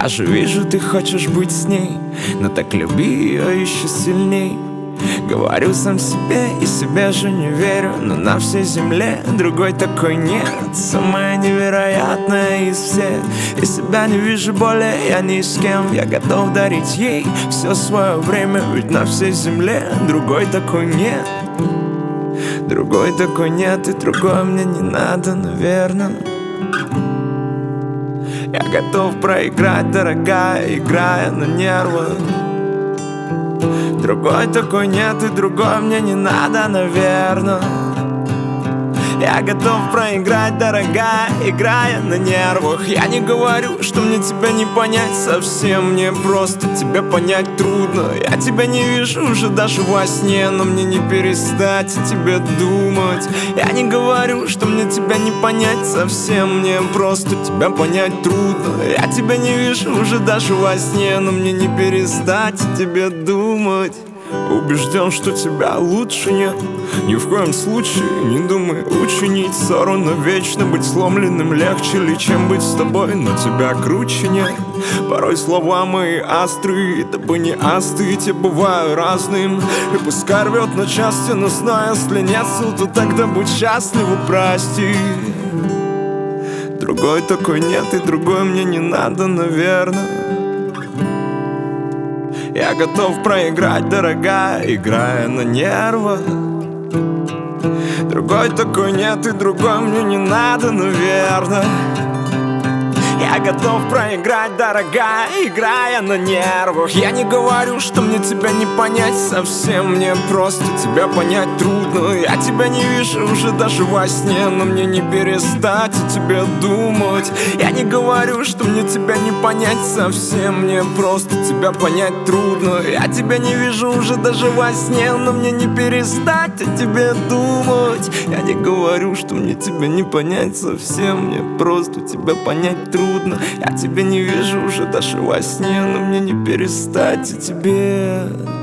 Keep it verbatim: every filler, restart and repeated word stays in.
Я же вижу, ты хочешь быть с ней, но так люби ее еще сильней. Говорю сам себе и себе же не верю, но на всей земле другой такой нет. Самая невероятная из всех, и себя не вижу более я ни с кем. Я готов дарить ей все свое время, ведь на всей земле другой такой нет. Другой такой нет, и другой мне не надо, наверное. Я готов проиграть, дорогая, играя на нервах. Другой такой нет, и другой мне не надо, наверное. Я готов проиграть, дорогая, играя на нервах. Я не говорю, что мне тебя не понять совсем, мне просто тебя понять трудно. Я тебя не вижу уже даже во сне, но мне не перестать о тебе думать. Я не говорю, что мне тебя не понять совсем, мне просто тебя понять трудно. Я тебя не вижу уже даже во сне, но мне не перестать о тебе думать. Убежден, что тебя лучше нет. Ни в коем случае не думай учинить ссору навечно. Быть сломленным легче ли, чем быть с тобой, но тебя круче нет. Порой слова мои острые, дабы не остыть, я бываю разным. И пускай рвет на части, но знаю, если нет сил, то тогда будь счастлива, прости. Другой такой нет, и другой мне не надо, наверное. Я готов проиграть, дорогая, играя на нервах. Другой такой нет, и другой мне не надо, наверное. Я готов проиграть, дорогая, играя на нервах. Я не говорю, что мне тебя не понять совсем, мне просто тебя понять трудно. Я тебя не вижу уже даже во сне, но мне не перестать о тебе думать. Я не говорю, что мне тебя не понять совсем, мне просто тебя понять трудно. Я тебя не вижу уже даже во сне, но мне не перестать о тебе думать. Я не говорю, что мне тебя не понять совсем, мне просто тебя понять трудно. Я тебя не вижу уже даже во сне, но мне не перестать о тебе